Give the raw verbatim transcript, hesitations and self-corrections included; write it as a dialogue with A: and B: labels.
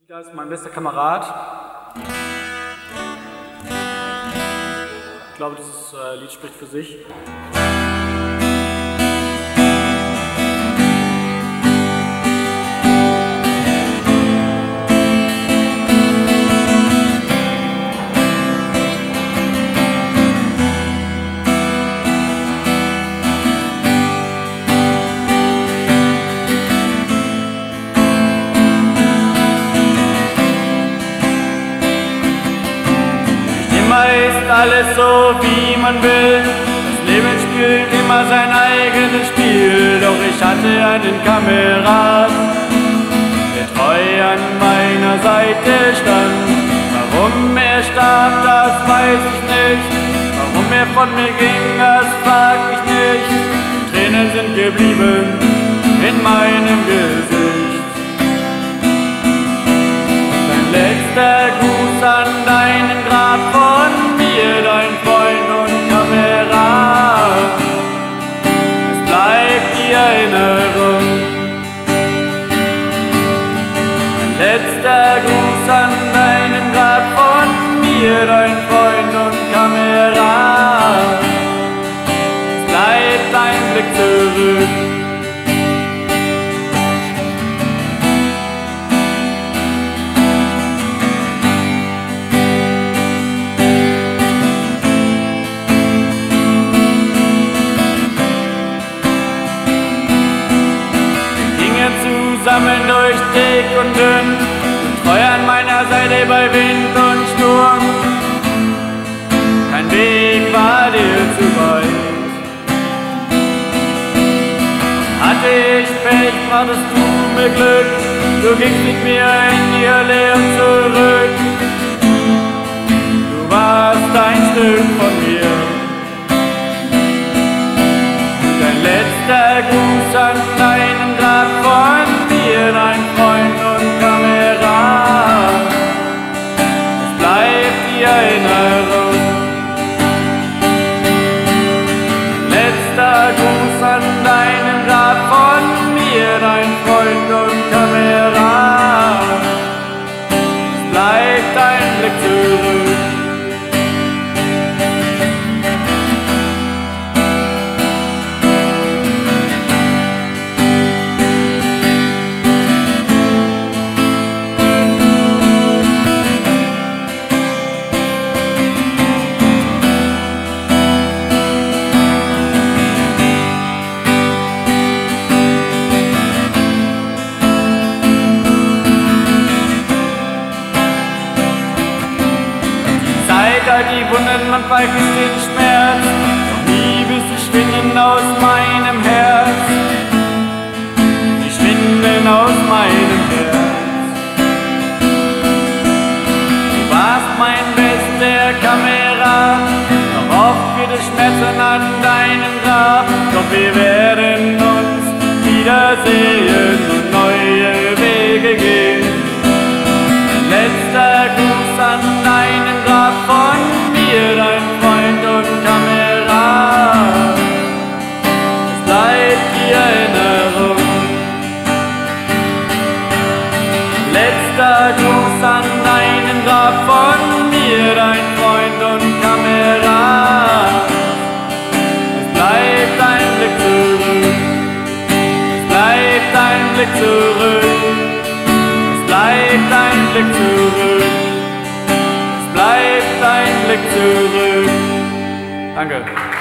A: Da ist mein bester Kamerad. Ich glaube, das äh, Lied spricht für sich. Ist alles so, wie man will. Das Leben spielt immer sein eigenes Spiel. Doch ich hatte einen Kamerad, der treu an meiner Seite stand. Warum er starb, das weiß ich nicht. Warum er von mir ging, das frag ich nicht. Tränen sind geblieben in meinem Gesicht. Dein letzter Gruß an deinen Grab von mir, dein Freund und Kamerad. Es bleibt die Erinnerung. Ein letzter Gruß an deinen Grab von mir, dein Freund und Kamerad. Es bleibt ein Blick zurück. Zusammen durch dick und dünn, treu an meiner Seite bei Wind und Sturm. Kein Weg war dir zu weit. Hatte ich Pech, brachtest du mir Glück, du gingst mit mir in die Hölle und zurück. Du warst ein Stück von mir. Dein letzter Gruß an deinen Grab von dein Freund und Kamerad. Es bleibt die Erinnerung. Letzter Gruß an deinen Grab von mir, dein Freund und Kamerad. Es bleibt ein Blick zurück. Die Wunden, man vergisst den Schmerz, doch nie wirst du schwinden aus meinem Herz. Die schwinden aus meinem Herz. Du warst mein bester Kamerad, doch oft wird es schmerzen an deinem Grab. Doch wir werden uns wiedersehen und neue Wege gehen. Letzter Gruß an deinen Grab von mir, dein Freund und Kamerad. Es bleibt die Erinnerung. Letzter Gruß an deinen Grab von mir, dein Freund und Kamerad. Es bleibt ein Blick zurück. Es bleibt ein Blick zurück. Es bleibt ein Blick zurück. Es bleibt ein Blick zurück. Danke.